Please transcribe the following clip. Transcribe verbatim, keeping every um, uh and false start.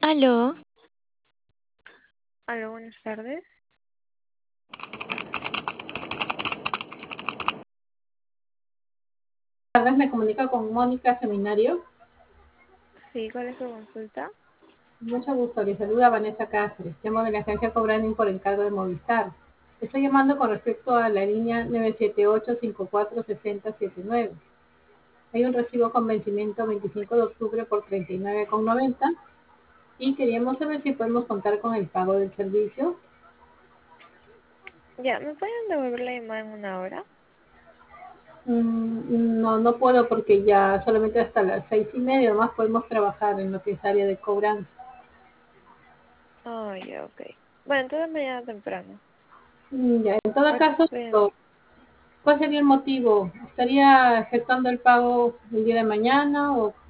Aló, Hola, buenas tardes. Tardes, me comunica con Mónica Seminario. Sí, ¿cuál es su consulta? Mucho gusto, le saluda Vanessa Cáceres. Llamo de la agencia Cobranding por encargo de Movistar. Estoy llamando con respecto a la línea nueve siete ocho, cinco cuatro seis cero siete nueve. Hay un recibo con vencimiento veinticinco de octubre por treinta y nueve con noventa y queríamos saber si podemos contar con el pago del servicio. Ya, ¿me pueden devolver la llamada en una hora? Mm, no, no puedo porque ya solamente hasta las seis y media más podemos trabajar en lo que es área de cobranza. Oh, ya, ok. Bueno, entonces mañana temprano. Mm, Ya, en todo Ahorita caso, estoy en... ¿cuál sería el motivo? ¿Estaría efectuando el pago el día de mañana o